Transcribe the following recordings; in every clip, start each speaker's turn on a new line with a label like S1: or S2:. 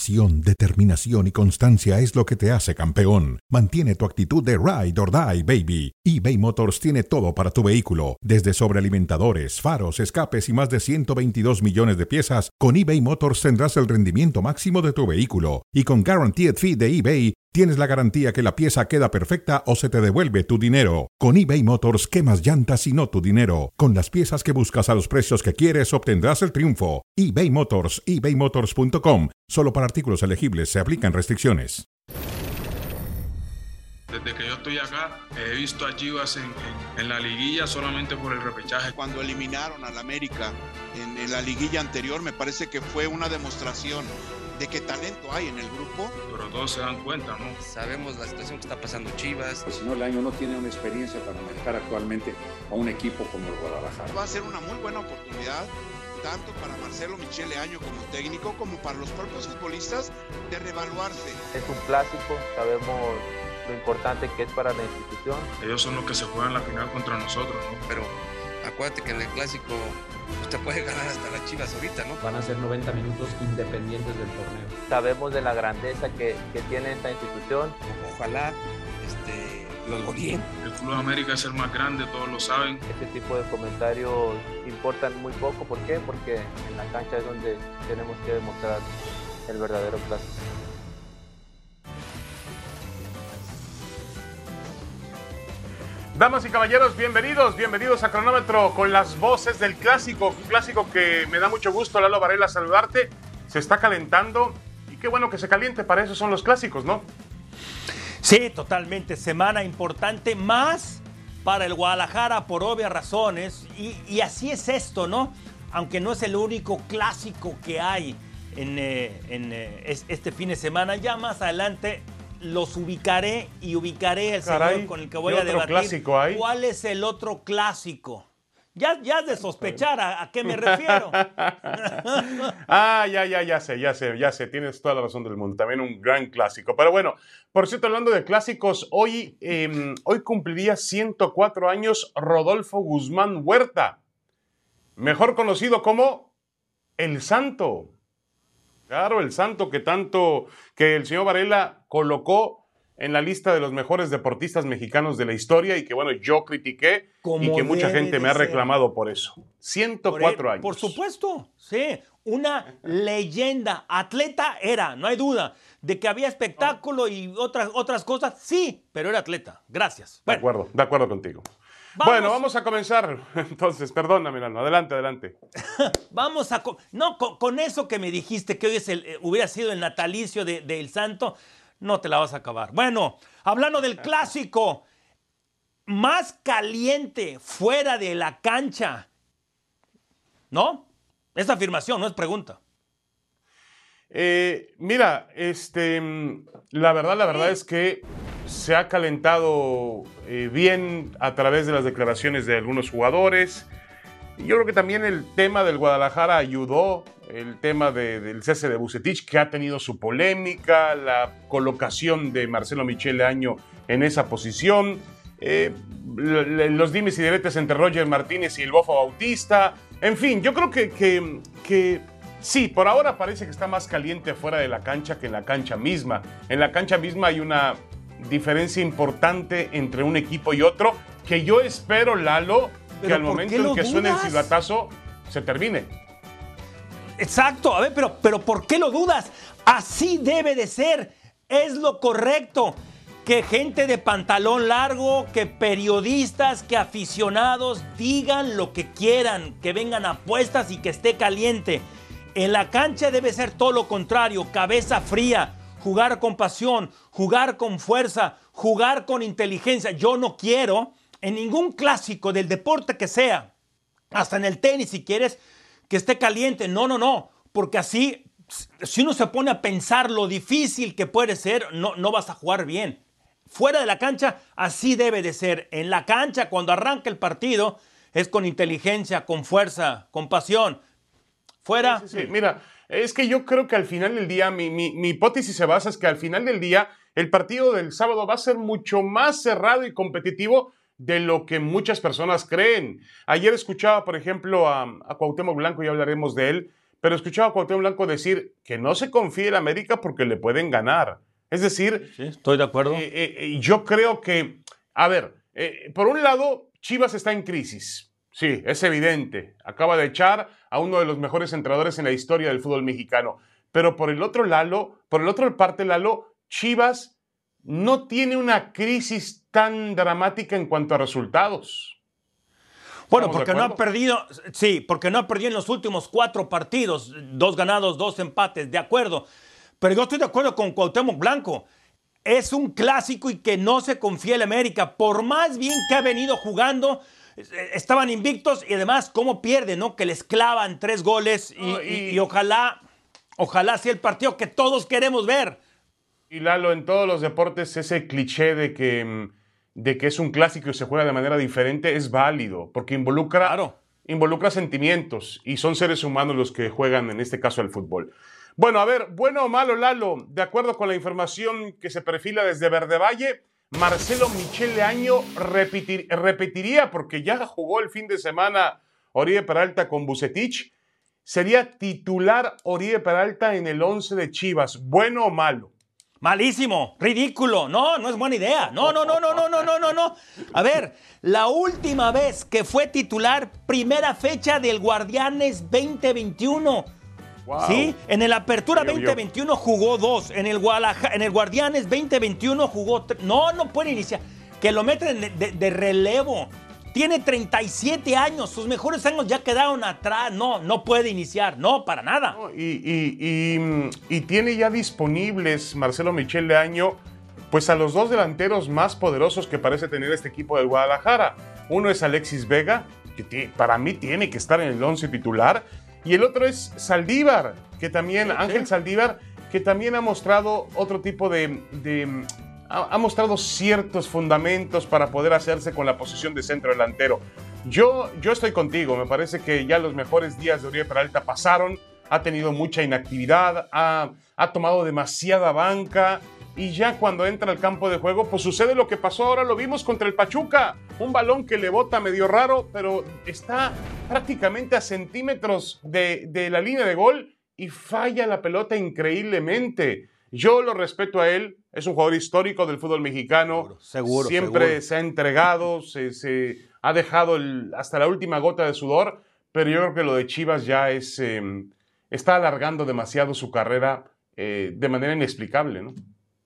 S1: Pasión, determinación y constancia es lo que te hace campeón. Mantiene tu actitud de ride or die, baby. eBay Motors tiene todo para tu vehículo, desde sobrealimentadores, faros, escapes y más de 122 millones de piezas. Con eBay Motors tendrás el rendimiento máximo de tu vehículo. Y con Guaranteed Fee de eBay, tienes la garantía que la pieza queda perfecta o se te devuelve tu dinero. Con eBay Motors, quemas llantas y no tu dinero. Con las piezas que buscas a los precios que quieres, obtendrás el triunfo. eBay Motors, ebaymotors.com. Solo para artículos elegibles se aplican restricciones.
S2: Desde que yo estoy acá, he visto a Chivas en la liguilla solamente por el repechaje.
S3: Cuando eliminaron al América en la liguilla anterior, me parece que fue una demostración de qué talento hay en el grupo.
S2: Pero todos se dan cuenta, ¿no?
S4: Sabemos la situación que está pasando Chivas.
S5: Pues si no, el año no tiene una experiencia para manejar actualmente a un equipo como el Guadalajara.
S3: Va a ser una muy buena oportunidad, tanto para Marcelo Michele Año como técnico, como para los propios futbolistas, de reevaluarse.
S6: Es un clásico, sabemos lo importante que es para la institución.
S2: Ellos son los que se juegan la final contra nosotros, ¿no?
S4: Pero acuérdate que en el clásico usted puede ganar hasta las Chivas ahorita, ¿no?
S7: Van a ser 90 minutos independientes del torneo.
S6: Sabemos de la grandeza que tiene esta institución.
S4: Ojalá los goleen.
S2: El Club América es el más grande, todos lo saben.
S6: Este tipo de comentarios importan muy poco. ¿Por qué? Porque en la cancha es donde tenemos que demostrar el verdadero clásico.
S8: Damas y caballeros, bienvenidos a Cronómetro con las voces del clásico. Un clásico que me da mucho gusto, Lalo Varela, saludarte. Se está calentando y qué bueno que se caliente, para eso son los clásicos, ¿no?
S9: Sí, totalmente. Semana importante, más para el Guadalajara por obvias razones. Y así es esto, ¿no? Aunque no es el único clásico que hay en este fin de semana. Ya más adelante los ubicaré y ubicaré el señor con el que voy a debatir.
S8: Clásico hay?
S9: ¿Cuál es el otro clásico? Ya has de sospechar a qué me refiero.
S8: Ya sé. Tienes toda la razón del mundo. También un gran clásico. Pero bueno, por cierto, hablando de clásicos, hoy cumpliría 104 años Rodolfo Guzmán Huerta, mejor conocido como El Santo. Claro, El Santo que el señor Varela colocó en la lista de los mejores deportistas mexicanos de la historia y que, bueno, yo critiqué y que mucha gente me ha reclamado por eso. 104 años.
S9: Por supuesto, sí. Una leyenda. Atleta era, no hay duda. De que había espectáculo y otras cosas, sí, pero era atleta. Gracias.
S8: Bueno. De acuerdo contigo. Bueno, vamos a comenzar. Entonces, perdóname, Milano. Adelante.
S9: Vamos a... con eso que me dijiste, que hoy hubiera sido el natalicio de El Santo, no te la vas a acabar. Bueno, hablando del clásico, más caliente fuera de la cancha, ¿no? Es afirmación, no es pregunta.
S8: Mira, la verdad es que se ha calentado bien a través de las declaraciones de algunos jugadores. Y yo creo que también el tema del Guadalajara ayudó, el tema del cese de Vucetich, que ha tenido su polémica, la colocación de Marcelo Michele Año en esa posición, los dimes y diretes entre Roger Martínez y el Bofo Bautista. En fin, yo creo que sí, por ahora parece que está más caliente fuera de la cancha que en la cancha misma. En la cancha misma hay una diferencia importante entre un equipo y otro, que yo espero, Lalo, que al momento en que suene el silbatazo se termine.
S9: Exacto, a ver, pero ¿por qué lo dudas? Así debe de ser, es lo correcto. Que gente de pantalón largo, que periodistas, que aficionados digan lo que quieran, que vengan apuestas y que esté caliente. En la cancha debe ser todo lo contrario, cabeza fría, jugar con pasión, jugar con fuerza, jugar con inteligencia. Yo no quiero en ningún clásico del deporte que sea, hasta en el tenis si quieres, que esté caliente. No, porque así, si uno se pone a pensar lo difícil que puede ser, no vas a jugar bien. Fuera de la cancha, así debe de ser. En la cancha, cuando arranca el partido, es con inteligencia, con fuerza, con pasión. Fuera.
S8: Sí. Mira, es que yo creo que al final del día, mi hipótesis se basa es que al final del día, el partido del sábado va a ser mucho más cerrado y competitivo de lo que muchas personas creen. Ayer escuchaba, por ejemplo, a Cuauhtémoc Blanco, y hablaremos de él, pero escuchaba a Cuauhtémoc Blanco decir que no se confíe en América porque le pueden ganar. Es decir,
S9: sí, estoy de acuerdo.
S8: Yo creo que, a ver, por un lado, Chivas está en crisis. Sí, es evidente. Acaba de echar a uno de los mejores entrenadores en la historia del fútbol mexicano. Pero por el otro parte, Lalo, Chivas no tiene una crisis tan dramática en cuanto a resultados.
S9: Bueno, porque no ha perdido, sí, porque no ha perdido en los últimos 4 partidos, 2 ganados, 2 empates, de acuerdo. Pero yo estoy de acuerdo con Cuauhtémoc Blanco. Es un clásico y que no se confía en América. Por más bien que ha venido jugando, estaban invictos y además cómo pierden, ¿no? Que les clavan 3 goles y ojalá sea el partido que todos queremos ver.
S8: Y Lalo, en todos los deportes ese cliché de que es un clásico y se juega de manera diferente es válido, porque involucra sentimientos y son seres humanos los que juegan, en este caso, el fútbol. Bueno, a ver, bueno o malo, Lalo, de acuerdo con la información que se perfila desde Verde Valle, Marcelo Michel Leaño repetiría, porque ya jugó el fin de semana Oribe Peralta con Vucetich, sería titular Oribe Peralta en el 11 de Chivas. ¿Bueno o malo?
S9: Malísimo, ridículo, no es buena idea. No. A ver, la última vez que fue titular, primera fecha del Guardianes 2021. Wow. Sí, en el Apertura 2021 jugó 2, en el Guardianes 2021 jugó 3. No puede iniciar, que lo meten de relevo. Tiene 37 años, sus mejores años ya quedaron atrás. No puede iniciar, no, para nada.
S8: No, y tiene ya disponibles Marcelo Michel Leaño, pues a los 2 delanteros más poderosos que parece tener este equipo del Guadalajara. Uno es Alexis Vega, que para mí tiene que estar en el 11 titular, y el otro es Saldívar, que también, Ángel Saldívar, que también ha mostrado otro tipo ha mostrado ciertos fundamentos para poder hacerse con la posición de centro delantero. Yo estoy contigo, me parece que ya los mejores días de Oribe Peralta pasaron, ha tenido mucha inactividad, ha tomado demasiada banca, y ya cuando entra al campo de juego, pues sucede lo que pasó ahora, lo vimos contra el Pachuca, un balón que le bota medio raro, pero está prácticamente a centímetros de la línea de gol y falla la pelota increíblemente. Yo lo respeto a él, es un jugador histórico del fútbol mexicano,
S9: seguro,
S8: siempre se ha entregado, se ha dejado hasta la última gota de sudor, pero yo creo que lo de Chivas ya está alargando demasiado su carrera de manera inexplicable, ¿no?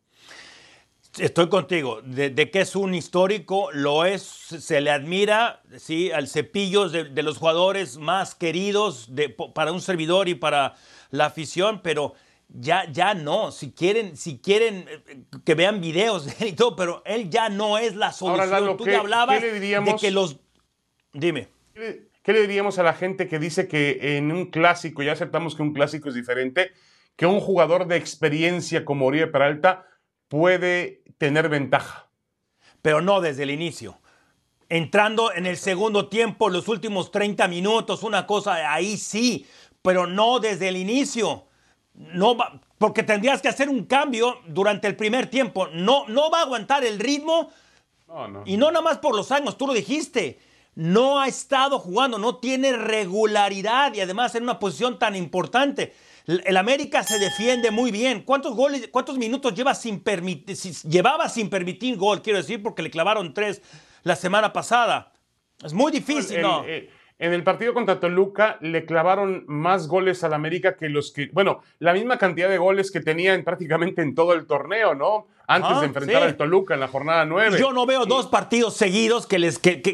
S9: Estoy contigo, de que es un histórico, lo es, se le admira, ¿sí? Al Cepillo de los jugadores más queridos para un servidor y para la afición, pero ya no, si quieren que vean videos de él y todo, pero él ya no es la solución.
S8: Ahora, Lalo,
S9: tú ya hablabas de que
S8: Dime. ¿Qué le diríamos a la gente que dice que en un clásico, ya aceptamos que un clásico es diferente, que un jugador de experiencia como Oribe Peralta puede tener ventaja?
S9: Pero no desde el inicio. Entrando en el segundo tiempo, los últimos 30 minutos, una cosa, ahí sí, pero no desde el inicio. No va, porque tendrías que hacer un cambio durante el primer tiempo. No va a aguantar el ritmo. No. Y no nada más por los años, tú lo dijiste. No ha estado jugando, no tiene regularidad y además en una posición tan importante. El América se defiende muy bien. ¿Cuántos minutos llevaba sin permitir gol? Quiero decir, porque le clavaron 3 la semana pasada. Es muy difícil, ¿no?
S8: En el partido contra Toluca le clavaron más goles al América que la misma cantidad de goles que tenían prácticamente en todo el torneo, ¿no? Antes de enfrentar al Toluca en la jornada 9.
S9: Yo no veo 2 partidos seguidos que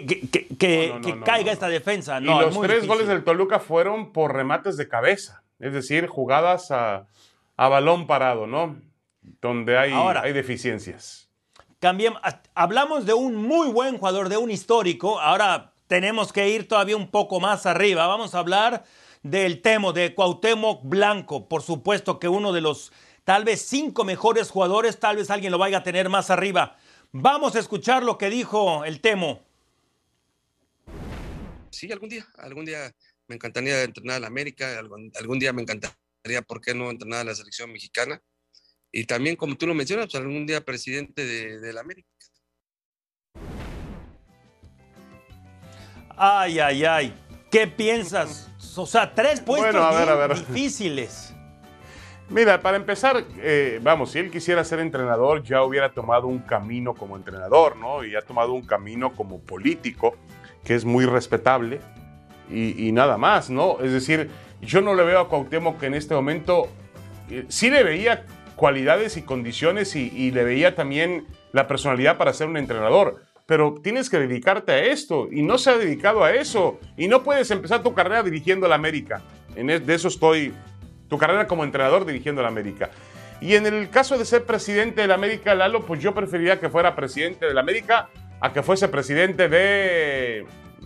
S9: caiga esta defensa. No,
S8: y los 3 goles del Toluca fueron por remates de cabeza. Es decir, jugadas a balón parado, ¿no? Donde hay deficiencias.
S9: Hablamos de un muy buen jugador, de un histórico. Ahora tenemos que ir todavía un poco más arriba. Vamos a hablar del Temo, de Cuauhtémoc Blanco. Por supuesto que uno de los tal vez 5 mejores jugadores, tal vez alguien lo vaya a tener más arriba. Vamos a escuchar lo que dijo el Temo.
S4: Sí, algún día me encantaría entrenar a la América, algún día me encantaría, ¿por qué no entrenar a la selección mexicana? Y también, como tú lo mencionas, pues algún día presidente de la América.
S9: Ay. ¿Qué piensas O sea, 3 puestos
S8: Bueno, a ver.
S9: difíciles.
S8: Mira, para empezar, si él quisiera ser entrenador, ya hubiera tomado un camino como entrenador, ¿no? Y ha tomado un camino como político, que es muy respetable, y nada más, ¿no? Es decir, yo no le veo a Cuauhtémoc que en este momento, sí le veía cualidades y condiciones y le veía también la personalidad para ser un entrenador, pero tienes que dedicarte a esto, y no se ha dedicado a eso, y no puedes empezar tu carrera dirigiendo a la América. De eso estoy... Tu carrera como entrenador dirigiendo a la América. Y en el caso de ser presidente de la América, Lalo, pues yo preferiría que fuera presidente de la América a que fuese presidente de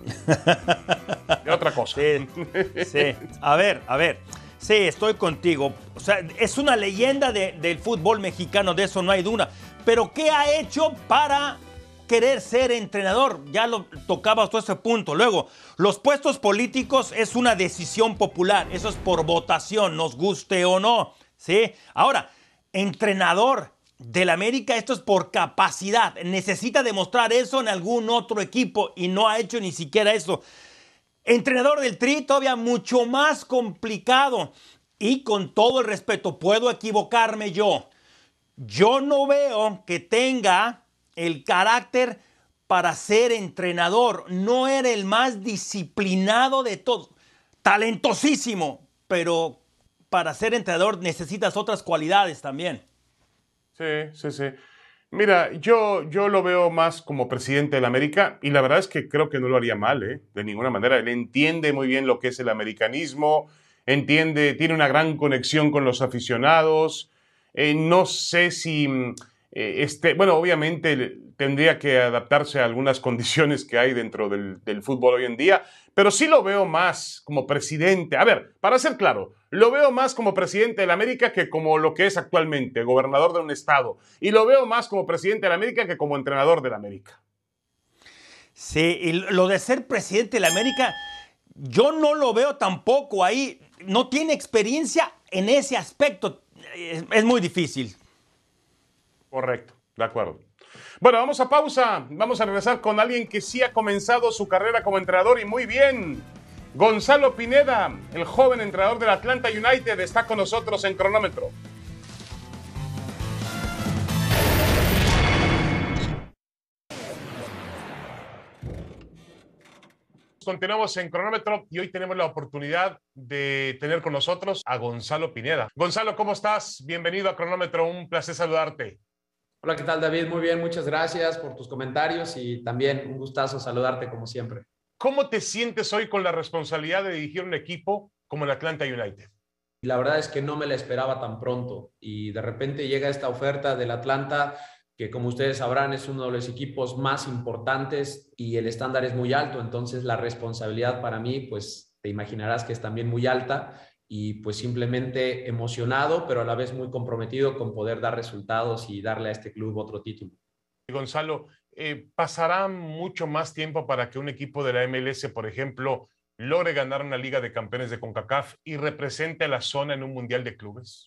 S8: otra cosa.
S9: Sí. A ver. Sí, estoy contigo. O sea, es una leyenda del fútbol mexicano, de eso no hay duda. Pero ¿qué ha hecho para querer ser entrenador? Ya lo tocaba hasta ese punto. Luego, los puestos políticos es una decisión popular. Eso es por votación, nos guste o no. ¿Sí? Ahora, entrenador del América, esto es por capacidad. Necesita demostrar eso en algún otro equipo y no ha hecho ni siquiera eso. Entrenador del Tri, todavía mucho más complicado. Y con todo el respeto, puedo equivocarme yo. Yo no veo que tenga el carácter para ser entrenador. No era el más disciplinado de todos. Talentosísimo, pero para ser entrenador necesitas otras cualidades también.
S8: Sí. Mira, yo lo veo más como presidente de la América, y la verdad es que creo que no lo haría mal, de ninguna manera. Él entiende muy bien lo que es el americanismo, tiene una gran conexión con los aficionados. No sé si... obviamente tendría que adaptarse a algunas condiciones que hay dentro del fútbol hoy en día, pero sí lo veo más como presidente. A ver, para ser claro, lo veo más como presidente de la América que como lo que es actualmente, gobernador de un estado. Y lo veo más como presidente de la América que como entrenador de la América.
S9: Sí, y lo de ser presidente de la América, yo no lo veo tampoco ahí. No tiene experiencia en ese aspecto. Es muy difícil.
S8: Correcto, de acuerdo. Bueno, vamos a pausa. Vamos a regresar con alguien que sí ha comenzado su carrera como entrenador y muy bien. Gonzalo Pineda, el joven entrenador del Atlanta United, está con nosotros en Cronómetro. Continuamos en Cronómetro y hoy tenemos la oportunidad de tener con nosotros a Gonzalo Pineda. Gonzalo, ¿cómo estás? Bienvenido a Cronómetro, un placer saludarte.
S7: Hola, ¿qué tal, David? Muy bien, muchas gracias por tus comentarios y también un gustazo saludarte como siempre.
S8: ¿Cómo te sientes hoy con la responsabilidad de dirigir un equipo como el Atlanta United?
S7: La verdad es que no me la esperaba tan pronto y de repente llega esta oferta del Atlanta, que como ustedes sabrán es uno de los equipos más importantes y el estándar es muy alto, entonces la responsabilidad para mí, pues te imaginarás que es también muy alta. Y pues simplemente emocionado, pero a la vez muy comprometido con poder dar resultados y darle a este club otro título.
S8: Gonzalo, ¿pasará mucho más tiempo para que un equipo de la MLS, por ejemplo, logre ganar una Liga de Campeones de CONCACAF y represente a la zona en un Mundial de Clubes?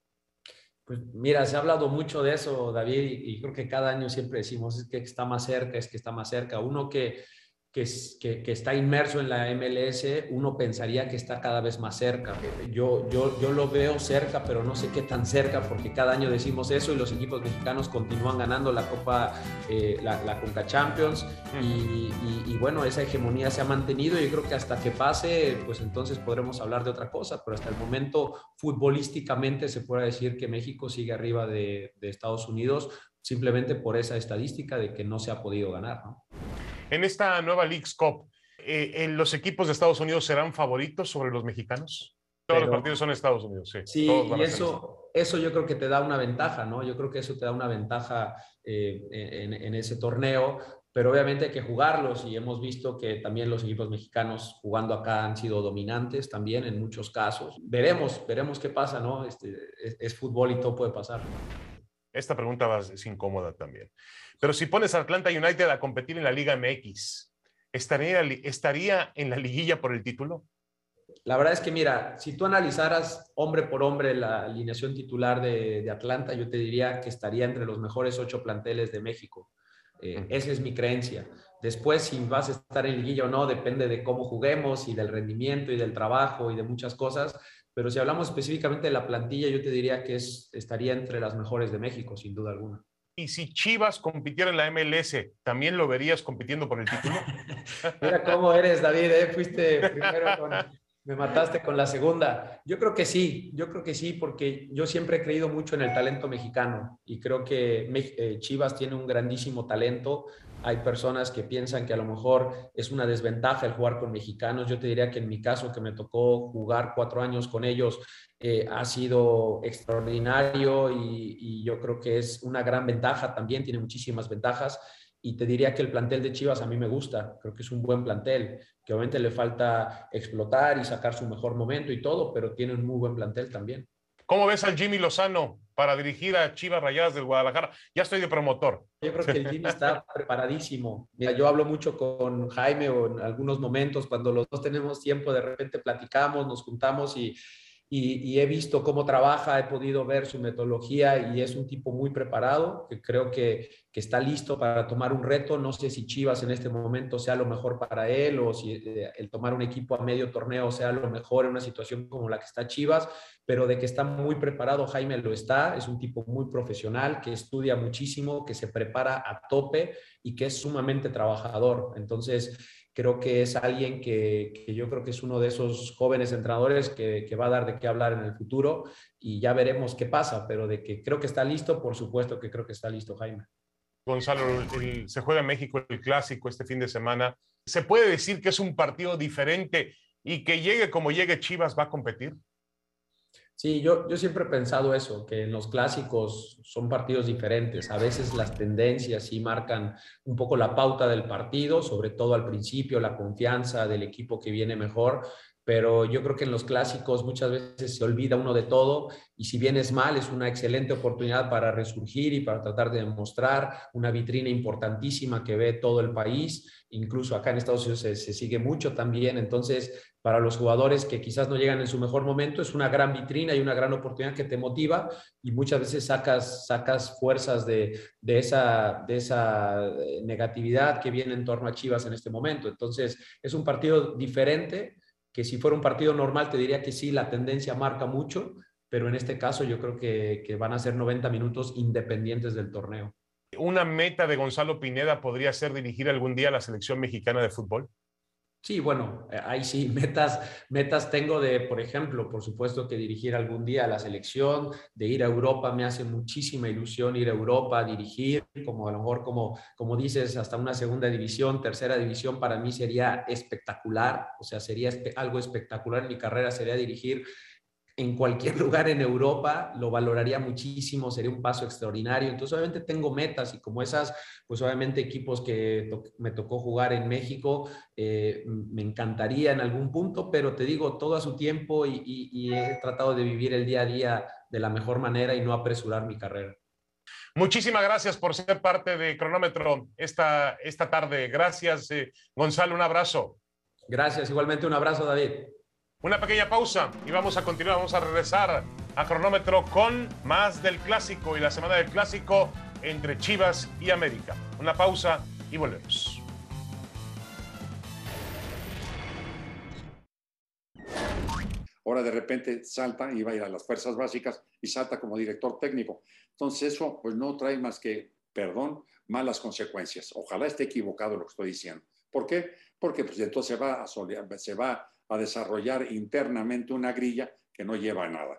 S7: Pues mira, se ha hablado mucho de eso, David, y creo que cada año siempre decimos es que está más cerca, es que está más cerca. Uno que está inmerso en la MLS, uno pensaría que está cada vez más cerca. Yo lo veo cerca, pero no sé qué tan cerca, porque cada año decimos eso y los equipos mexicanos continúan ganando la Copa, la Conca Champions, y bueno, esa hegemonía se ha mantenido y yo creo que hasta que pase, pues entonces podremos hablar de otra cosa, pero hasta el momento futbolísticamente se puede decir que México sigue arriba de Estados Unidos, simplemente por esa estadística de que no se ha podido ganar, ¿no?
S8: En esta nueva Leagues Cup, ¿los equipos de Estados Unidos serán favoritos sobre los mexicanos? Todos los partidos son Estados Unidos, sí.
S7: Sí, y eso yo creo que te da una ventaja, ¿no? Yo creo que eso te da una ventaja en ese torneo, pero obviamente hay que jugarlos y hemos visto que también los equipos mexicanos jugando acá han sido dominantes también en muchos casos. Veremos qué pasa, ¿no? Es fútbol y todo puede pasar.
S8: Esta pregunta es incómoda también. Pero si pones a Atlanta United a competir en la Liga MX, ¿estaría en la liguilla por el título?
S7: La verdad es que, mira, si tú analizaras hombre por hombre la alineación titular de Atlanta, yo te diría que estaría entre los mejores 8 planteles de México. Esa es mi creencia. Después, si vas a estar en liguilla o no, depende de cómo juguemos y del rendimiento y del trabajo y de muchas cosas. Pero si hablamos específicamente de la plantilla, yo te diría que estaría entre las mejores de México, sin duda alguna.
S8: Y si Chivas compitiera en la MLS, ¿también lo verías compitiendo por el título?
S7: Mira cómo eres, David, Fuiste primero me mataste con la segunda. Yo creo que sí, porque yo siempre he creído mucho en el talento mexicano y creo que Chivas tiene un grandísimo talento. Hay personas que piensan que a lo mejor es una desventaja el jugar con mexicanos. Yo te diría que en mi caso, que me tocó jugar 4 años con ellos, ha sido extraordinario y yo creo que es una gran ventaja también, tiene muchísimas ventajas. Y te diría que el plantel de Chivas a mí me gusta, creo que es un buen plantel, que obviamente le falta explotar y sacar su mejor momento y todo, pero tiene un muy buen plantel también.
S8: ¿Cómo ves al Jimmy Lozano para dirigir a Chivas Rayadas del Guadalajara? Ya estoy de promotor.
S7: Yo creo que el Jimmy está preparadísimo. Mira, yo hablo mucho con Jaime o en algunos momentos, cuando los dos tenemos tiempo, de repente platicamos, nos juntamos y he visto cómo trabaja, he podido ver su metodología y es un tipo muy preparado, que creo que está listo para tomar un reto. No sé si Chivas en este momento sea lo mejor para él o si el tomar un equipo a medio torneo sea lo mejor en una situación como la que está Chivas, pero de que está muy preparado, Jaime lo está. Es un tipo muy profesional, que estudia muchísimo, que se prepara a tope y que es sumamente trabajador. Entonces, creo que es alguien que yo creo que es uno de esos jóvenes entrenadores que va a dar de qué hablar en el futuro y ya veremos qué pasa, pero de que creo que está listo, por supuesto que creo que está listo, Jaime.
S8: Gonzalo, se juega en México el Clásico este fin de semana. ¿Se puede decir que es un partido diferente y que llegue como llegue Chivas va a competir?
S7: Sí, yo siempre he pensado eso, que en los clásicos son partidos diferentes. A veces las tendencias sí marcan un poco la pauta del partido, sobre todo al principio, la confianza del equipo que viene mejor, pero yo creo que en los clásicos muchas veces se olvida uno de todo y si vienes mal es una excelente oportunidad para resurgir y para tratar de demostrar una vitrina importantísima que ve todo el país. Incluso acá en Estados Unidos se sigue mucho también. Entonces, para los jugadores que quizás no llegan en su mejor momento, es una gran vitrina y una gran oportunidad que te motiva y muchas veces sacas fuerzas de esa negatividad que viene en torno a Chivas en este momento. Entonces, es un partido diferente, que si fuera un partido normal te diría que sí, la tendencia marca mucho, pero en este caso yo creo que van a ser 90 minutos independientes del torneo.
S8: ¿Una meta de Gonzalo Pineda podría ser dirigir algún día a la selección mexicana de fútbol?
S7: Sí, bueno, ahí sí, metas tengo de, por ejemplo, por supuesto que dirigir algún día a la selección, de ir a Europa. Me hace muchísima ilusión ir a Europa, dirigir, como a lo mejor, como dices, hasta una segunda división, tercera división, para mí sería espectacular. O sea, sería algo espectacular en mi carrera, sería dirigir en cualquier lugar en Europa, lo valoraría muchísimo, sería un paso extraordinario. Entonces, obviamente tengo metas y como esas, pues obviamente equipos que me tocó jugar en México, me encantaría en algún punto, pero te digo, todo a su tiempo y he tratado de vivir el día a día de la mejor manera y no apresurar mi carrera.
S8: Muchísimas gracias por ser parte de Cronómetro esta tarde. Gracias, Gonzalo, un abrazo.
S7: Gracias, igualmente un abrazo, David.
S8: Una pequeña pausa y vamos a continuar, vamos a regresar a Cronómetro con más del Clásico y la semana del Clásico entre Chivas y América. Una pausa y volvemos.
S5: Ahora de repente salta y va a ir a las fuerzas básicas y salta como director técnico. Entonces eso pues no trae más que, malas consecuencias. Ojalá esté equivocado lo que estoy diciendo. ¿Por qué? Porque pues entonces se va a desarrollar internamente una grilla que no lleva a nada.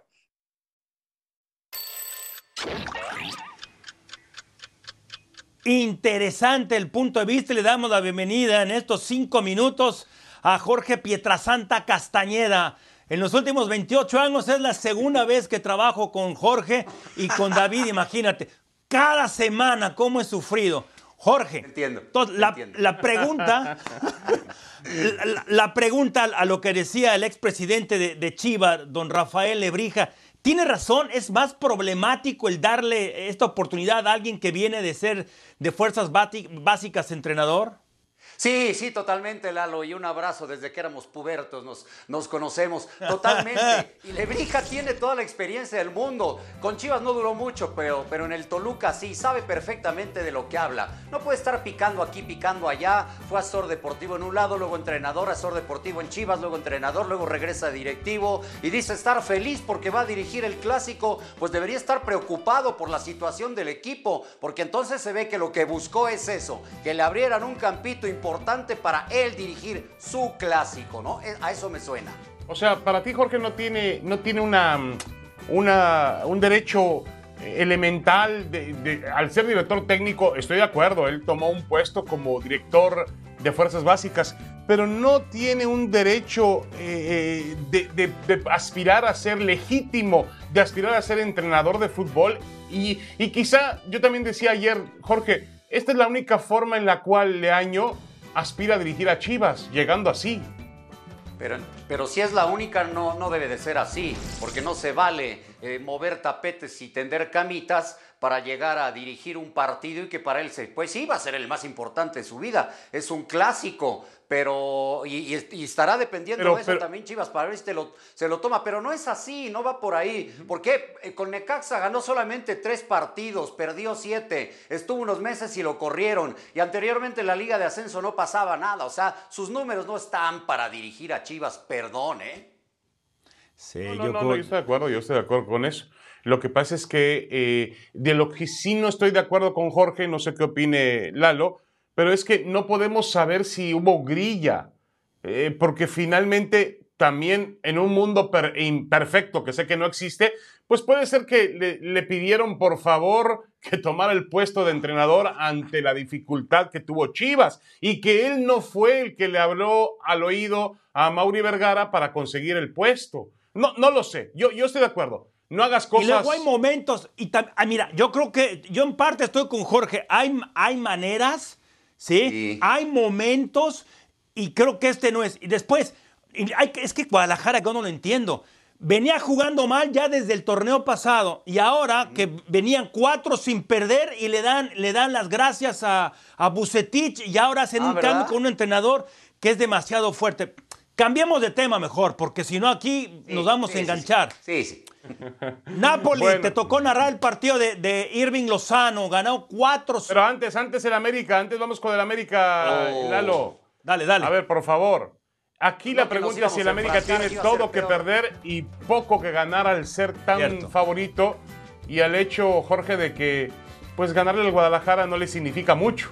S9: Interesante el punto de vista. Le damos la bienvenida en estos 5 minutos a Jorge Pietrasanta Castañeda. En los últimos 28 años es la segunda vez que trabajo con Jorge y con David. Imagínate, cada semana cómo he sufrido. Jorge,
S10: entiendo.
S9: La pregunta, la pregunta a lo que decía el expresidente de Chivas, don Rafael Lebrija, tiene razón, es más problemático el darle esta oportunidad a alguien que viene de ser de fuerzas básicas entrenador.
S10: Sí, sí, totalmente, Lalo, y un abrazo desde que éramos pubertos, nos conocemos totalmente. Y Lebrija tiene toda la experiencia del mundo. Con Chivas no duró mucho, pero en el Toluca sí, sabe perfectamente de lo que habla. No puede estar picando aquí, picando allá. Fue asesor deportivo en un lado, luego entrenador, asesor deportivo en Chivas, luego entrenador, luego regresa directivo y dice estar feliz porque va a dirigir el Clásico. Pues debería estar preocupado por la situación del equipo, porque entonces se ve que lo que buscó es eso, que le abrieran un campito importante para él dirigir su Clásico, ¿no? A eso me suena.
S8: O sea, para ti, Jorge, no tiene un derecho elemental al ser director técnico. Estoy de acuerdo, él tomó un puesto como director de Fuerzas Básicas, pero no tiene un derecho de aspirar a ser legítimo, de aspirar a ser entrenador de fútbol. Y quizá, yo también decía ayer, Jorge, esta es la única forma en la cual Leaño aspira a dirigir a Chivas, llegando así.
S10: Pero si es la única, no debe de ser así, porque no se vale mover tapetes y tender camitas para llegar a dirigir un partido y que para él pues sí va a ser el más importante de su vida. Es un clásico, pero y estará dependiendo de eso también Chivas para ver si se lo toma, pero no es así, no va por ahí. Porque con Necaxa ganó solamente 3 partidos, perdió 7, estuvo unos meses y lo corrieron, y anteriormente en la Liga de Ascenso no pasaba nada. O sea, sus números no están para dirigir a Chivas, perdón, ¿eh?
S8: Sí, yo estoy de acuerdo con eso. Lo que pasa es que de lo que sí no estoy de acuerdo con Jorge, no sé qué opine Lalo, pero es que no podemos saber si hubo grilla, porque finalmente también en un mundo imperfecto, que sé que no existe, pues puede ser que le pidieron por favor que tomara el puesto de entrenador ante la dificultad que tuvo Chivas, y que él no fue el que le habló al oído a Mauri Vergara para conseguir el puesto. No lo sé, yo estoy de acuerdo. No hagas cosas.
S9: Y luego hay momentos, mira, yo creo que yo en parte estoy con Jorge. Hay maneras, ¿sí? Hay momentos, y creo que este no es. Y después, es que Guadalajara, yo no lo entiendo. Venía jugando mal ya desde el torneo pasado, y ahora que venían 4 sin perder y le dan las gracias a Vucetich, y ahora hacen un cambio con un entrenador que es demasiado fuerte. Cambiemos de tema mejor, porque si no aquí nos vamos a enganchar.
S10: Sí.
S9: Napoli, bueno, te tocó narrar el partido de Irving Lozano, ganó 4.
S8: Pero antes el América, antes vamos con el América, Lalo.
S9: Dale.
S8: A ver, por favor. Aquí la pregunta es si el América tiene todo que perder y poco que ganar al ser tan favorito, y al hecho, Jorge, de que pues ganarle al Guadalajara no le significa mucho.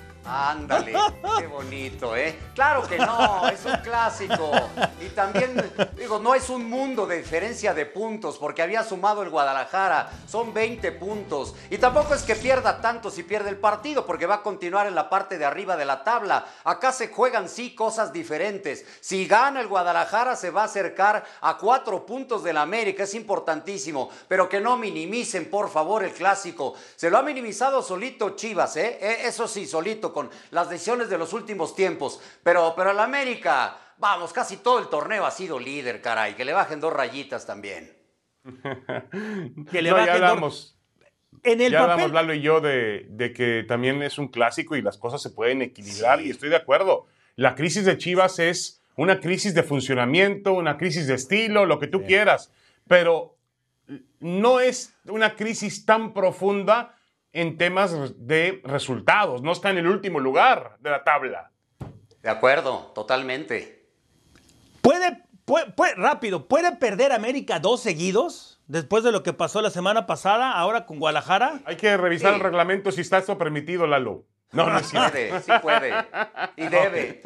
S10: Ándale, qué bonito, ¿eh? Claro que no, es un clásico. Y también, digo, no es un mundo de diferencia de puntos, porque había sumado el Guadalajara, son 20 puntos. Y tampoco es que pierda tanto si pierde el partido, porque va a continuar en la parte de arriba de la tabla. Acá se juegan, sí, cosas diferentes. Si gana el Guadalajara, se va a acercar a 4 puntos del América, es importantísimo. Pero que no minimicen, por favor, el clásico. Se lo ha minimizado solito Chivas, ¿eh? Eso sí, solito, con las decisiones de los últimos tiempos, pero el América, vamos, casi todo el torneo ha sido líder, caray, que le bajen 2 rayitas también.
S9: Que le bajen
S8: ya hablamos,
S9: en el
S8: ya
S9: papel.
S8: hablamos, Lalo y yo, de que también es un clásico y las cosas se pueden equilibrar, y estoy de acuerdo. La crisis de Chivas es una crisis de funcionamiento, una crisis de estilo, lo que tú quieras, pero no es una crisis tan profunda en temas de resultados. No está en el último lugar de la tabla.
S10: De acuerdo, totalmente.
S9: ¿Puede perder América 2 seguidos después de lo que pasó la semana pasada, ahora con Guadalajara?
S8: Hay que revisar el reglamento si está esto permitido, Lalo. No es cierto.
S10: Sí puede. Y debe.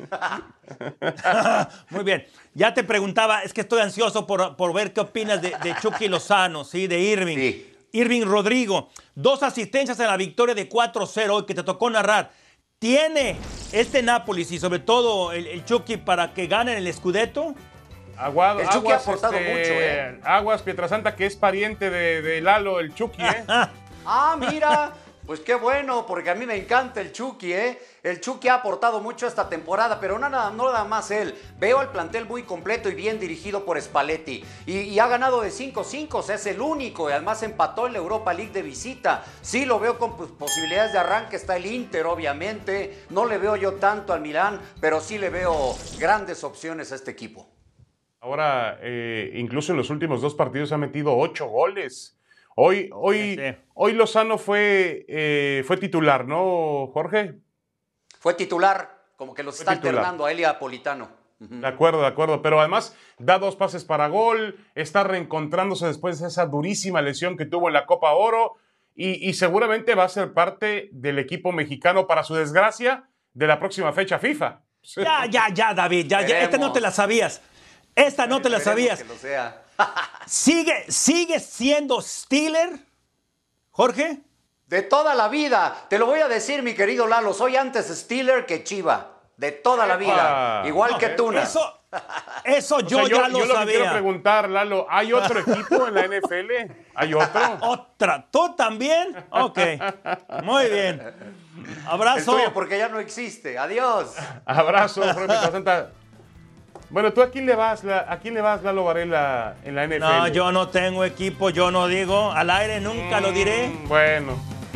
S9: Muy bien. Ya te preguntaba, es que estoy ansioso por ver qué opinas de Chucky Lozano, ¿sí? De Irving.
S10: Sí.
S9: Irving Rodrigo, 2 asistencias en la victoria de 4-0 hoy que te tocó narrar. ¿Tiene este Nápoles y sobre todo el Chucky para que ganen el Scudetto?
S10: El Chucky ha aportado mucho,
S8: Aguas Pietrasanta, que es pariente de Lalo, el Chucky, ¿eh?
S10: Mira, Pues qué bueno, porque a mí me encanta el Chucky, ¿eh? El Chucky ha aportado mucho esta temporada, pero no nada más él. Veo al plantel muy completo y bien dirigido por Spalletti. Y ha ganado de 5-5, o sea, es el único. Y además empató en la Europa League de visita. Sí lo veo con posibilidades de arranque. Está el Inter, obviamente. No le veo yo tanto al Milán, pero sí le veo grandes opciones a este equipo.
S8: Ahora, incluso en los últimos 2 partidos ha metido 8 goles. Hoy Lozano fue titular, ¿no, Jorge?
S10: Fue titular, como que los está alternando a él y a Politano.
S8: De acuerdo, pero además da 2 pases para gol, está reencontrándose después de esa durísima lesión que tuvo en la Copa Oro y seguramente va a ser parte del equipo mexicano, para su desgracia, de la próxima fecha FIFA.
S9: Ya, David, ya. Esta no te la sabías. Esta no te la sabías.
S10: Que lo sea.
S9: ¿Sigue siendo Steeler, Jorge?
S10: De toda la vida. Te lo voy a decir, mi querido Lalo. Soy antes Steeler que Chiva. De toda la vida. Igual que Tuna.
S9: Eso yo ya lo sabía.
S8: Yo lo que quiero preguntar, Lalo, ¿hay otro equipo en la NFL? ¿Hay otro?
S9: ¿Otra? ¿Tú también? Ok. Muy bien. Abrazo.
S10: El tuyo porque ya no existe. Adiós.
S8: Abrazo, Jorge Santa. Bueno, ¿tú a quién le vas, Lalo Varela, en la NFL?
S9: No, yo no tengo equipo, yo no digo. Al aire nunca lo diré.
S8: Bueno.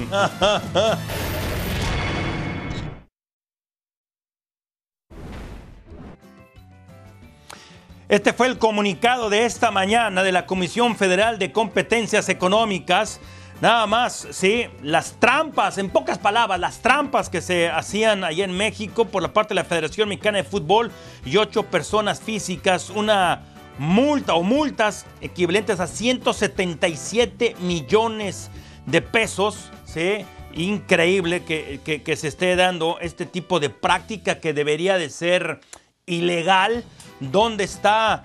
S9: Este fue el comunicado de esta mañana de la Comisión Federal de Competencias Económicas. Nada más, sí, las trampas, en pocas palabras, las trampas que se hacían allá en México por la parte de la Federación Mexicana de Fútbol y 8 personas físicas, una multa o multas equivalentes a 177 millones de pesos, ¿sí? Increíble que se esté dando este tipo de práctica que debería de ser ilegal. ¿Dónde está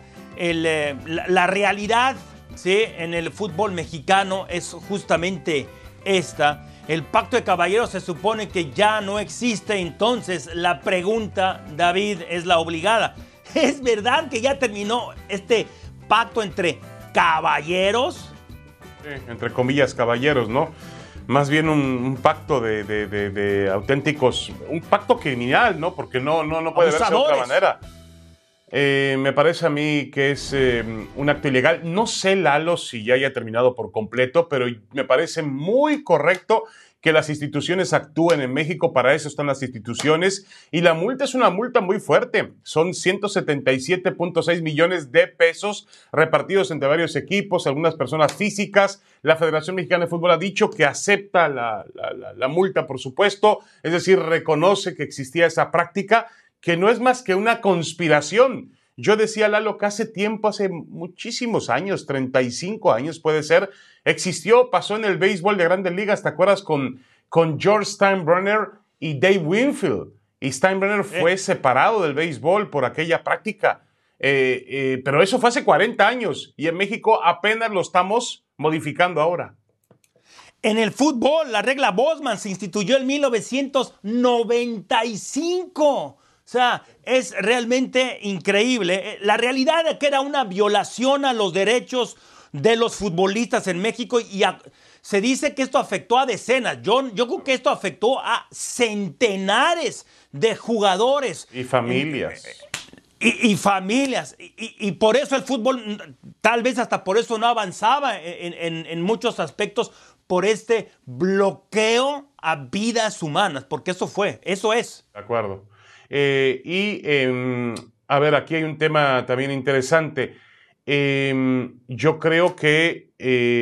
S9: la realidad? Sí, en el fútbol mexicano es justamente esta. El pacto de caballeros se supone que ya no existe, entonces la pregunta, David, es la obligada. ¿Es verdad que ya terminó este pacto entre caballeros?
S8: Sí, entre comillas, caballeros, ¿no? Más bien un pacto de auténticos, un pacto criminal, ¿no? Porque no puede verse de otra manera. Me parece a mí que es un acto ilegal. No sé, Lalo, si ya haya terminado por completo, pero me parece muy correcto que las instituciones actúen en México. Para eso están las instituciones. Y la multa es una multa muy fuerte. Son 177.6 millones de pesos repartidos entre varios equipos, algunas personas físicas. La Federación Mexicana de Fútbol ha dicho que acepta la multa, por supuesto. Es decir, reconoce que existía esa práctica, que no es más que una conspiración. Yo decía, Lalo, que hace tiempo, hace muchísimos años, 35 años puede ser, pasó en el béisbol de Grandes Ligas, ¿te acuerdas? Con George Steinbrenner y Dave Winfield. Y Steinbrenner fue separado del béisbol por aquella práctica. Pero eso fue hace 40 años y en México apenas lo estamos modificando ahora.
S9: En el fútbol, la regla Bosman se instituyó en 1995. O sea, es realmente increíble. La realidad es que era una violación a los derechos de los futbolistas en México y se dice que esto afectó a decenas. Yo creo que esto afectó a centenares de jugadores.
S8: Y familias.
S9: Y familias. Y por eso el fútbol, tal vez hasta por eso no avanzaba en muchos aspectos, por este bloqueo a vidas humanas, porque eso es.
S8: De acuerdo. A ver, aquí hay un tema también interesante. Yo creo que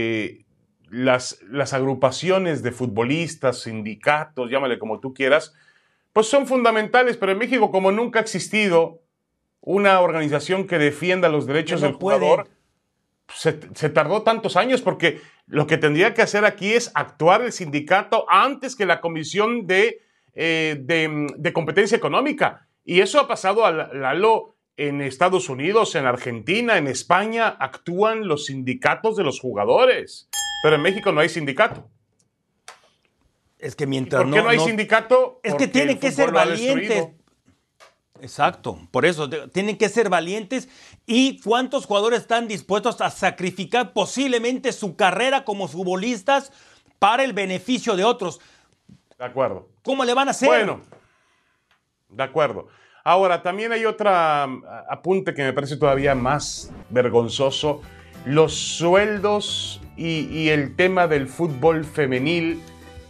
S8: las agrupaciones de futbolistas, sindicatos, llámale como tú quieras, pues son fundamentales, pero en México, como nunca ha existido una organización que defienda los derechos del jugador, se tardó tantos años, porque lo que tendría que hacer aquí es actuar el sindicato antes que la Comisión de Competencia Económica. Y eso ha pasado a Lalo en Estados Unidos, en Argentina, en España. Actúan los sindicatos de los jugadores. Pero en México no hay sindicato.
S9: Es que mientras
S8: ¿Por qué no hay sindicato?
S9: Es que tienen que ser valientes. Exacto, por eso tienen que ser valientes. ¿Y cuántos jugadores están dispuestos a sacrificar posiblemente su carrera como futbolistas para el beneficio de otros?
S8: De acuerdo.
S9: ¿Cómo le van a hacer?
S8: Bueno, de acuerdo. Ahora, también hay otra apunte que me parece todavía más vergonzoso. Los sueldos y el tema del fútbol femenil.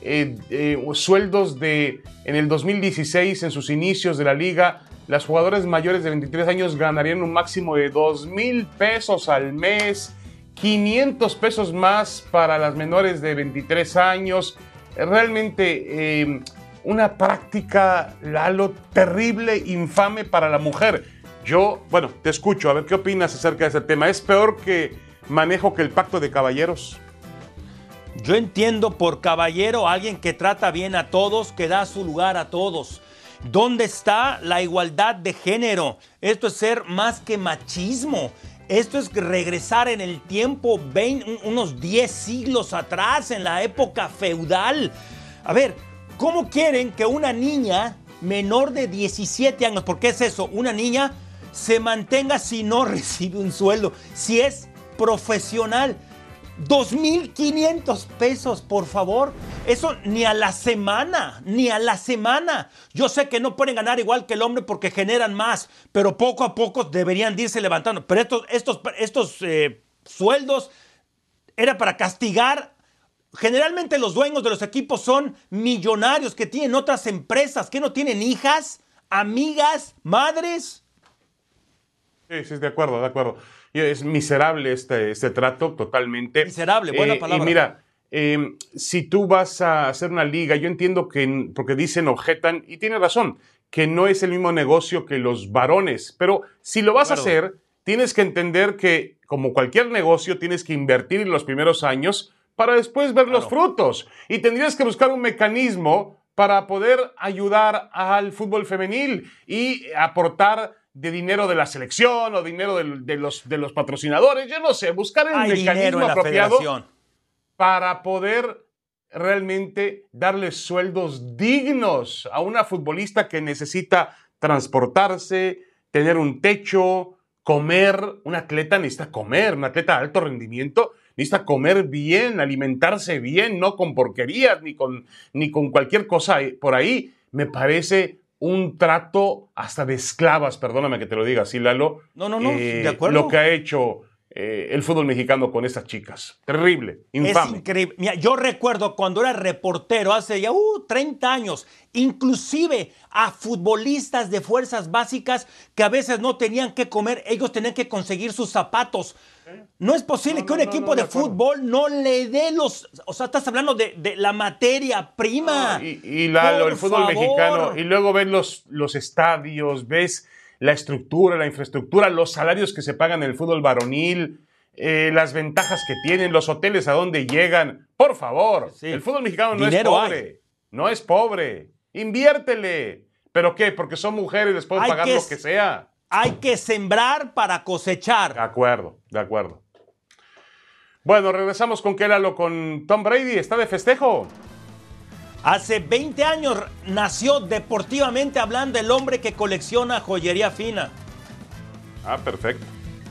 S8: Sueldos en el 2016, en sus inicios de la liga, las jugadoras mayores de 23 años ganarían un máximo de 2,000 pesos al mes, 500 pesos más para las menores de 23 años. Realmente una práctica, Lalo, terrible, infame para la mujer. Yo, bueno, te escucho, a ver qué opinas acerca de ese tema. ¿Es peor que manejo que el pacto de caballeros?
S9: Yo entiendo por caballero a alguien que trata bien a todos, que da su lugar a todos. ¿Dónde está la igualdad de género? Esto es ser más que machismo. Esto es regresar en el tiempo unos 10 siglos atrás, en la época feudal. A ver, ¿cómo quieren que una niña menor de 17 años, porque es eso, una niña, se mantenga si no recibe un sueldo, si es profesional? 2,500 pesos, por favor. Eso ni a la semana, ni a la semana. Yo sé que no pueden ganar igual que el hombre porque generan más, pero poco a poco deberían de irse levantando. Pero estos sueldos era para castigar. Generalmente los dueños de los equipos son millonarios que tienen otras empresas, que no tienen hijas, amigas, madres.
S8: Sí, de acuerdo, de acuerdo. Es miserable este trato, totalmente.
S9: Miserable, buena palabra.
S8: Y mira, si tú vas a hacer una liga, yo entiendo que, porque dicen, objetan, y tiene razón, que no es el mismo negocio que los varones, pero si lo vas a hacer, tienes que entender que, como cualquier negocio, tienes que invertir en los primeros años para después ver los frutos. Y tendrías que buscar un mecanismo para poder ayudar al fútbol femenil y aportar de dinero de la selección o dinero de los patrocinadores, yo no sé, buscar el mecanismo apropiado para poder realmente darle sueldos dignos a una futbolista que necesita transportarse, tener un techo, comer. Un atleta necesita comer, un atleta de alto rendimiento necesita comer bien, alimentarse bien, no con porquerías ni con cualquier cosa por ahí. Me parece un trato hasta de esclavas, perdóname que te lo diga así, Lalo.
S9: No, de acuerdo.
S8: Lo que ha hecho el fútbol mexicano con estas chicas. Terrible, infame.
S9: Es increíble. Mira, yo recuerdo cuando era reportero hace ya 30 años, inclusive a futbolistas de fuerzas básicas que a veces no tenían que comer, ellos tenían que conseguir sus zapatos. No es posible que un equipo de fútbol no le dé o sea, estás hablando de la materia prima.
S8: Y Lalo, el fútbol mexicano, y luego ves los estadios, ves la estructura, la infraestructura, los salarios que se pagan en el fútbol varonil, las ventajas que tienen, los hoteles a donde llegan. Por favor, el fútbol mexicano no es pobre. No es pobre. Inviértele. ¿Pero qué? Porque son mujeres y les pueden pagar lo que sea.
S9: Hay que sembrar para cosechar.
S8: De acuerdo, de acuerdo. Bueno, regresamos con Lalo, con Tom Brady. ¿Está de festejo?
S9: Hace 20 años nació deportivamente hablando el hombre que colecciona joyería fina.
S8: Ah, perfecto.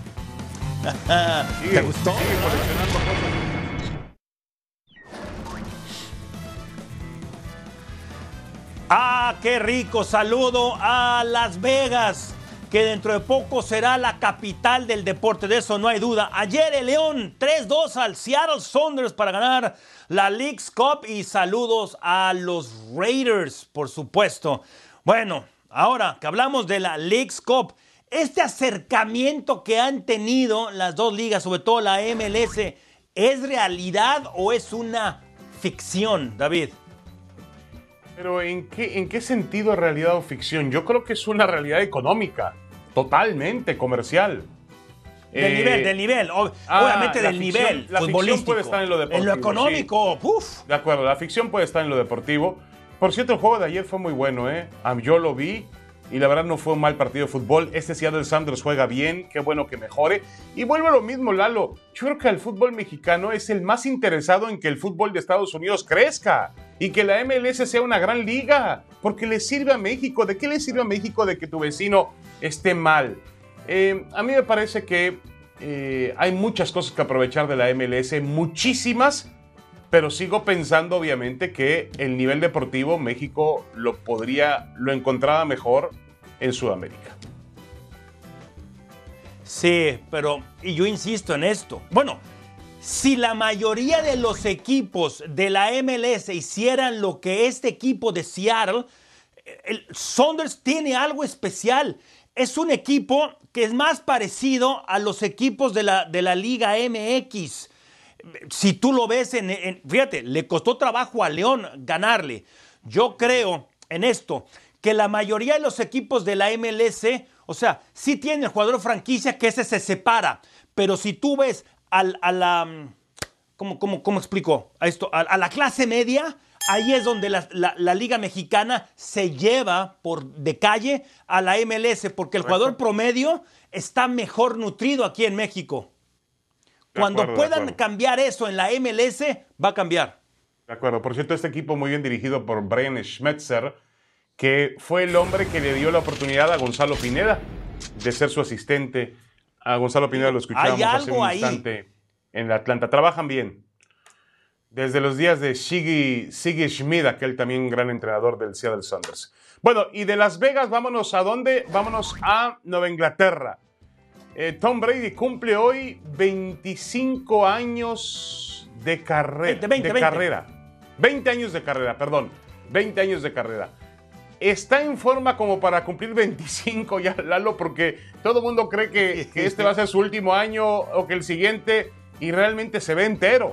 S9: ¿Te gustó?
S8: Sigue coleccionando cosas.
S9: ¡Ah, qué rico! Saludo a Las Vegas, que dentro de poco será la capital del deporte, de eso no hay duda. Ayer el León 3-2 al Seattle Sounders para ganar la Leagues Cup, y saludos a los Raiders, por supuesto. Bueno, ahora que hablamos de la Leagues Cup, este acercamiento que han tenido las dos ligas, sobre todo la MLS, ¿es realidad o es una ficción, David?
S8: Pero ¿en qué sentido es realidad o ficción? Yo creo que es una realidad económica, totalmente comercial.
S9: Del nivel, obviamente del nivel
S8: la
S9: futbolístico.
S8: Ficción puede estar en lo deportivo.
S9: En lo económico, sí. Uf.
S8: De acuerdo, la ficción puede estar en lo deportivo. Por cierto, el juego de ayer fue muy bueno, ¿eh? Yo lo vi y la verdad no fue un mal partido de fútbol. Este Seattle Sounders juega bien, qué bueno que mejore. Y vuelve a lo mismo, Lalo. Yo creo que el fútbol mexicano es el más interesado en que el fútbol de Estados Unidos crezca y que la MLS sea una gran liga, porque le sirve a México. ¿De qué le sirve a México de que tu vecino esté mal? A mí me parece que hay muchas cosas que aprovechar de la MLS, muchísimas, pero sigo pensando obviamente que el nivel deportivo México lo encontraba mejor en Sudamérica.
S9: Sí, pero y yo insisto en esto. Bueno, si la mayoría de los equipos de la MLS hicieran lo que este equipo de Seattle, el Sounders tiene algo especial. Es un equipo que es más parecido a los equipos de la Liga MX. Si tú lo ves, fíjate, le costó trabajo a León ganarle. Yo creo en esto, que la mayoría de los equipos de la MLS, o sea, sí tiene el jugador franquicia que ese se separa, pero si tú ves a la, ¿cómo explico a esto? A la clase media, ahí es donde la Liga Mexicana se lleva de calle a la MLS, porque el jugador promedio está mejor nutrido aquí en México. Cuando puedan cambiar eso en la MLS, va a cambiar.
S8: De acuerdo. Por cierto, este equipo muy bien dirigido por Brian Schmetzer, que fue el hombre que le dio la oportunidad a Gonzalo Pineda de ser su asistente. A Gonzalo Pineda lo escuchábamos hace un instante en Atlanta. Trabajan bien. Desde los días de Sigi Schmid, aquel también gran entrenador del Seattle Sounders. Bueno, y de Las Vegas, vámonos ¿a dónde? Vámonos a Nueva Inglaterra. Tom Brady cumple hoy 25 años de carrera. 20 años de carrera, perdón. 20 años de carrera. Está en forma como para cumplir 25 ya, Lalo, porque todo el mundo cree que este va a ser su último año o que el siguiente, y realmente se ve entero.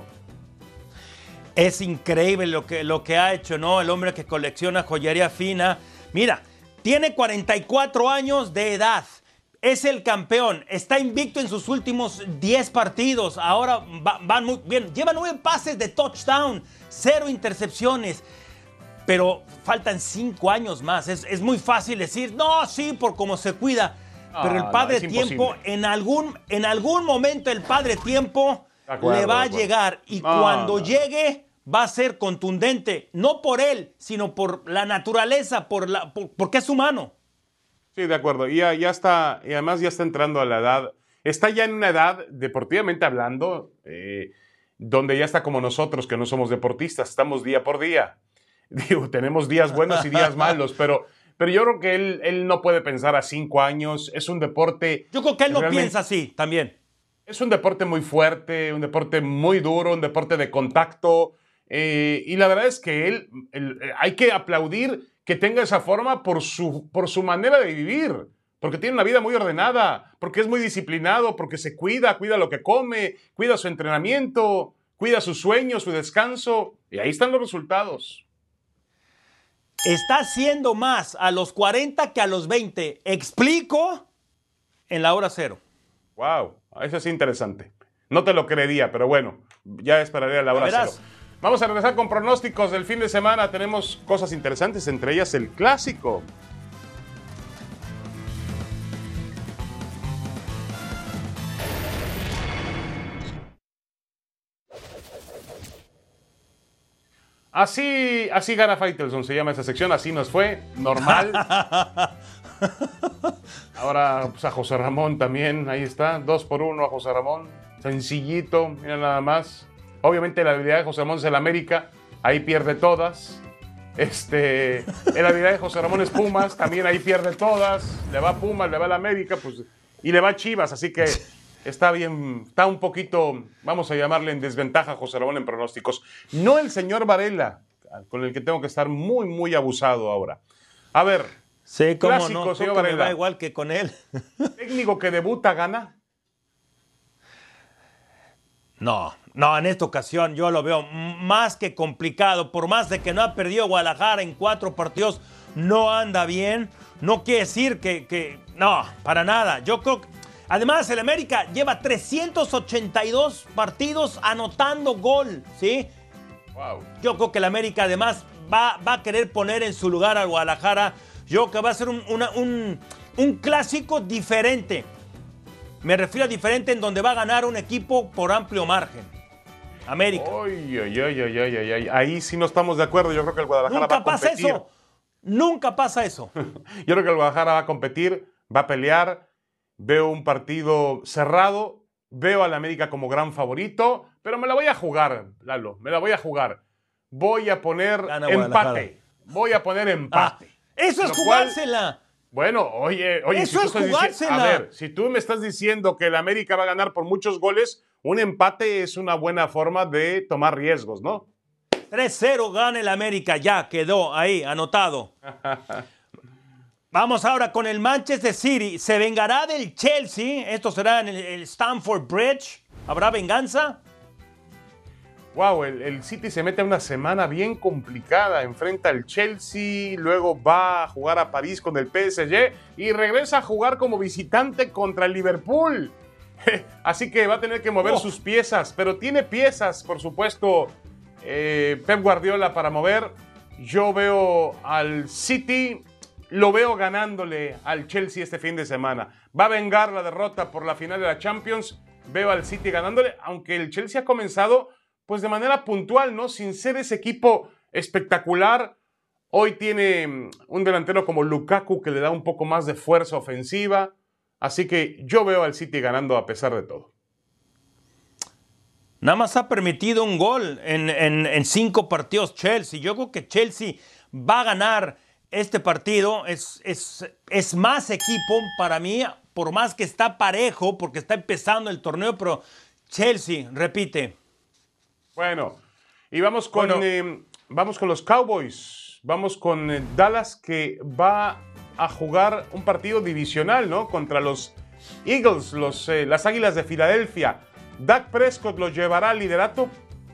S9: Es increíble lo que ha hecho, ¿no? El hombre que colecciona joyería fina. Mira, tiene 44 años de edad. Es el campeón, está invicto en sus últimos 10 partidos, ahora van muy bien, lleva 9 pases de touchdown, 0 intercepciones, pero faltan 5 años más. Es muy fácil decir, no, sí, por cómo se cuida, pero el padre tiempo, en algún momento el padre tiempo le va a llegar, y cuando llegue va a ser contundente, no por él, sino por la naturaleza, porque es humano.
S8: Sí, de acuerdo. Y ya está, y además ya está entrando a la edad, está ya en una edad, deportivamente hablando, donde ya está como nosotros, que no somos deportistas, estamos día por día. Digo, tenemos días buenos y días malos, pero yo creo que él no puede pensar a 5 años. Es un deporte...
S9: Yo creo que él no piensa así, también.
S8: Es un deporte muy fuerte, un deporte muy duro, un deporte de contacto, y la verdad es que hay que aplaudir que tenga esa forma por su manera de vivir, porque tiene una vida muy ordenada, porque es muy disciplinado, porque se cuida lo que come, cuida su entrenamiento, cuida sus sueños, su descanso, y ahí están los resultados.
S9: Está haciendo más a los 40 que a los 20. Explico en la hora cero.
S8: Wow, eso es interesante. No te lo creería, pero bueno, ya esperaré a la hora cero. Vamos a regresar con pronósticos del fin de semana. Tenemos cosas interesantes, entre ellas el clásico. Así gana Faitelson, se llama esa sección, así nos fue, normal. Ahora pues, a José Ramón también, ahí está, 2-1 a José Ramón, sencillito, mira nada más. Obviamente la habilidad de José Ramón es el América, ahí pierde todas. La habilidad de José Ramón es Pumas, también ahí pierde todas. Le va a Pumas, le va a la América, pues, y le va a Chivas, así que está bien, está un poquito, vamos a llamarle en desventaja a José Ramón en pronósticos. No el señor Varela, con el que tengo que estar muy, muy abusado ahora. A ver,
S9: sí, cómo
S8: clásico,
S9: no,
S8: señor
S9: Varela.
S8: Varela.
S9: Me va igual que con él.
S8: ¿Técnico que debuta gana?
S9: No, en esta ocasión yo lo veo más que complicado. Por más de que no ha perdido Guadalajara en 4 partidos, no anda bien. No quiere decir que no, para nada. Yo creo que, además, el América lleva 382 partidos anotando gol, ¿sí?
S8: Wow.
S9: Yo creo que el América, además, va a querer poner en su lugar al Guadalajara. Yo creo que va a ser un clásico diferente. Me refiero a diferente en donde va a ganar un equipo por amplio margen. América.
S8: Ay. Ahí sí no estamos de acuerdo. Yo creo que el Guadalajara va a competir.
S9: Nunca pasa eso.
S8: Yo creo que el Guadalajara va a competir, va a pelear. Veo un partido cerrado. Veo al América como gran favorito, pero me la voy a jugar, Lalo, me la voy a jugar. Voy a poner empate. Voy a poner empate.
S9: Eso es jugársela.
S8: Bueno, oye,
S9: eso es jugársela.
S8: A ver, si tú me estás diciendo que el América va a ganar por muchos goles, un empate es una buena forma de tomar riesgos, ¿no?
S9: 3-0 gana el América, ya quedó ahí, anotado. Vamos ahora con el Manchester City. ¿Se vengará del Chelsea? Esto será en el Stamford Bridge. ¿Habrá venganza?
S8: Wow, el City se mete a una semana bien complicada. Enfrenta al Chelsea, luego va a jugar a París con el PSG y regresa a jugar como visitante contra el Liverpool. Así que va a tener que mover sus piezas, pero tiene piezas, por supuesto, Pep Guardiola para mover. Yo veo al City, lo veo ganándole al Chelsea este fin de semana. Va a vengar la derrota por la final de la Champions. Veo al City ganándole, aunque el Chelsea ha comenzado pues de manera puntual, ¿no? Sin ser ese equipo espectacular. Hoy tiene un delantero como Lukaku que le da un poco más de fuerza ofensiva. Así que yo veo al City ganando a pesar de todo.
S9: Nada más ha permitido un gol en 5 partidos Chelsea. Yo creo que Chelsea va a ganar este partido. Es más equipo para mí, por más que está parejo, porque está empezando el torneo, pero Chelsea, repite.
S8: Bueno, y vamos con los Cowboys. Vamos con Dallas, que va a jugar un partido divisional, ¿no? Contra los Eagles, las Águilas de Filadelfia. ¿Dak Prescott los llevará al liderato?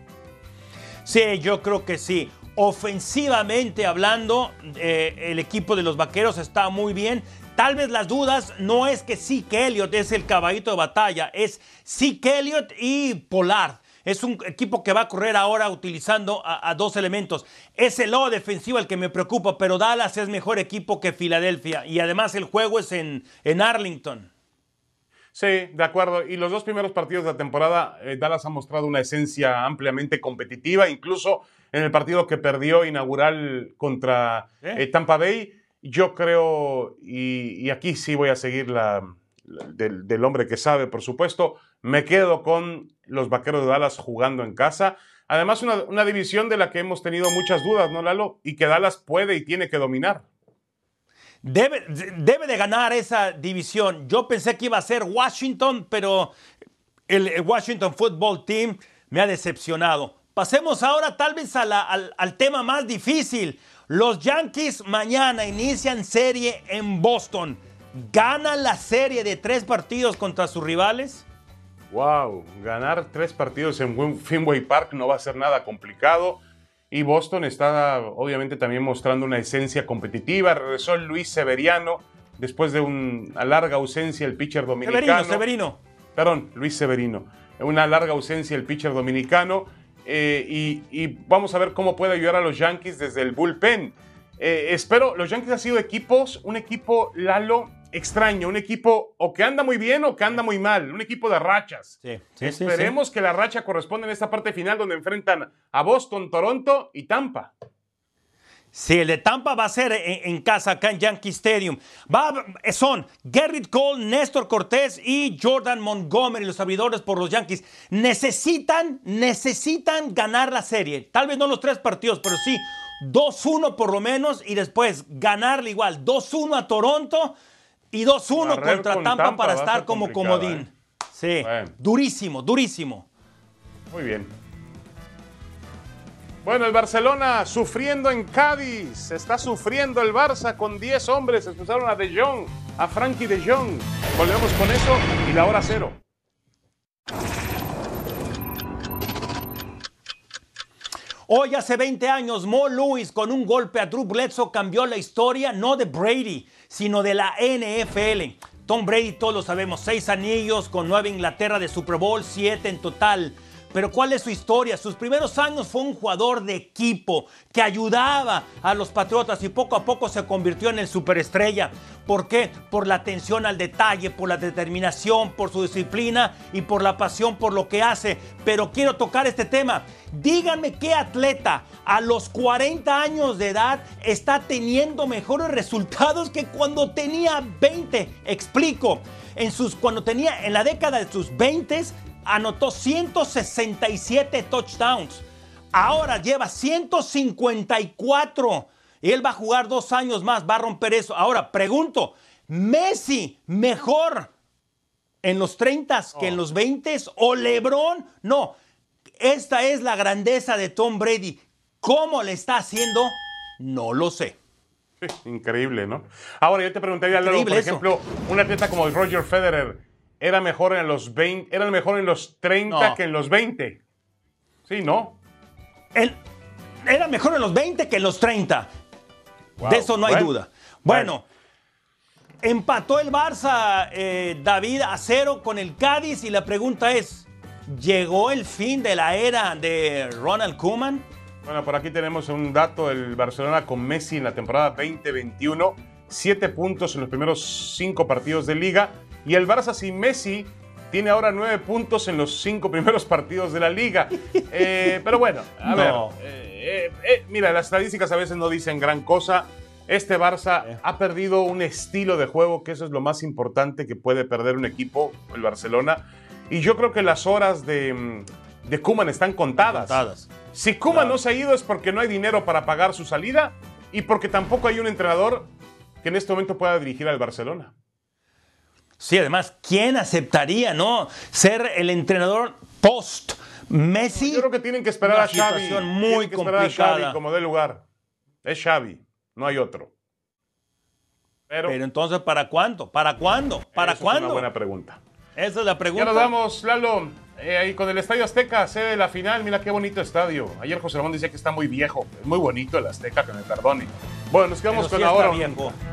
S9: Sí, yo creo que sí. Ofensivamente hablando, el equipo de los Vaqueros está muy bien. Tal vez las dudas no es que Zeke Elliott es el caballito de batalla, es Zeke Elliott y Pollard. Es un equipo que va a correr ahora utilizando a 2 elementos. Es el lado defensivo el que me preocupa, pero Dallas es mejor equipo que Filadelfia. Y además el juego es en Arlington.
S8: Sí, de acuerdo. Y los 2 primeros partidos de la temporada, Dallas ha mostrado una esencia ampliamente competitiva. Incluso en el partido que perdió inaugural contra Tampa Bay. Yo creo, y aquí sí voy a seguir del hombre que sabe, por supuesto, me quedo con los Vaqueros de Dallas jugando en casa. Además, una división de la que hemos tenido muchas dudas, ¿no, Lalo? Y que Dallas puede y tiene que dominar.
S9: Debe de ganar esa división. Yo pensé que iba a ser Washington, pero el Washington Football Team me ha decepcionado. Pasemos ahora tal vez al tema más difícil. Los Yankees mañana inician serie en Boston. ¿Ganan la serie de 3 partidos contra sus rivales?
S8: Wow, ganar 3 partidos en Fenway Park no va a ser nada complicado. Y Boston está obviamente también mostrando una esencia competitiva. Regresó Luis Severiano después de una larga ausencia el pitcher dominicano. Luis Severino. Una larga ausencia el pitcher dominicano. Y vamos a ver cómo puede ayudar a los Yankees desde el bullpen. Los Yankees han sido un equipo, Lalo, extraño, un equipo o que anda muy bien o que anda muy mal, un equipo de rachas. Esperemos que la racha corresponda en esta parte final donde enfrentan a Boston, Toronto y Tampa.
S9: Sí, el de Tampa va a ser en casa, acá en Yankee Stadium. Son Gerrit Cole, Néstor Cortés y Jordan Montgomery, los abridores por los Yankees. Necesitan ganar la serie. Tal vez no los 3 partidos, pero sí 2-1 por lo menos, y después ganarle igual 2-1 a Toronto y 2-1 contra Tampa para estar como comodín. Sí, bueno. Durísimo.
S8: Muy bien. Bueno, el Barcelona sufriendo en Cádiz. Está sufriendo el Barça con 10 hombres. Expulsaron a De Jong, a Frankie De Jong. Volvemos con eso y la hora 0.
S9: Hoy hace 20 años, Mo Lewis con un golpe a Drew Bledsoe cambió la historia, no de Brady, sino de la NFL. Tom Brady, todos lo sabemos, 6 anillos con Nueva Inglaterra de Super Bowl, 7 en total. Pero ¿cuál es su historia? Sus primeros años fue un jugador de equipo que ayudaba a los Patriotas y poco a poco se convirtió en el superestrella. ¿Por qué? Por la atención al detalle, por la determinación, por su disciplina y por la pasión por lo que hace. Pero quiero tocar este tema. Díganme qué atleta a los 40 años de edad está teniendo mejores resultados que cuando tenía 20. Explico. En la década de sus 20 anotó 167 touchdowns. Ahora lleva 154. Y él va a jugar 2 años más, va a romper eso. Ahora, pregunto, ¿Messi mejor en los 30 que en los 20 o LeBron? No, esta es la grandeza de Tom Brady. ¿Cómo le está haciendo? No lo sé.
S8: Increíble, ¿no? Ahora yo te preguntaría, Lalo, por ejemplo, un atleta como Roger Federer, ¿era mejor en los 20, era mejor en los 30 que en los 20? Sí, ¿no?
S9: Era mejor en los 20 que en los 30.
S8: Wow.
S9: De eso no hay duda. Bueno, empató el Barça, David, a 0 con el Cádiz, y la pregunta es, ¿llegó el fin de la era de Ronald Koeman?
S8: Bueno, por aquí tenemos un dato, el Barcelona con Messi en la temporada 2021, 7 puntos en los primeros 5 partidos de Liga, y el Barça sin Messi tiene ahora 9 puntos en los 5 primeros partidos de la Liga. Pero bueno, a ver, mira, las estadísticas a veces no dicen gran cosa. Este Barça ha perdido un estilo de juego, que eso es lo más importante que puede perder un equipo, el Barcelona, y yo creo que las horas de Koeman están contadas. Si Koeman no se ha ido es porque no hay dinero para pagar su salida y porque tampoco hay un entrenador que en este momento pueda dirigir al Barcelona.
S9: Sí, además, ¿quién aceptaría, no, ser el entrenador post Messi?
S8: Yo creo que tienen que esperar a Xavi.
S9: Una situación muy complicada.
S8: Xavi como dé lugar. Es Xavi, no hay otro. Pero
S9: entonces, ¿para cuándo? ¿Para cuándo? ¿Para cuándo?
S8: Es una buena pregunta.
S9: Esa es la pregunta.
S8: Ya nos vamos, Lalo, ahí con el Estadio Azteca, sede de la final. Mira qué bonito estadio. Ayer José Ramón decía que está muy viejo. Es muy bonito el Azteca, que me perdone. Bueno, nos quedamos con ahora.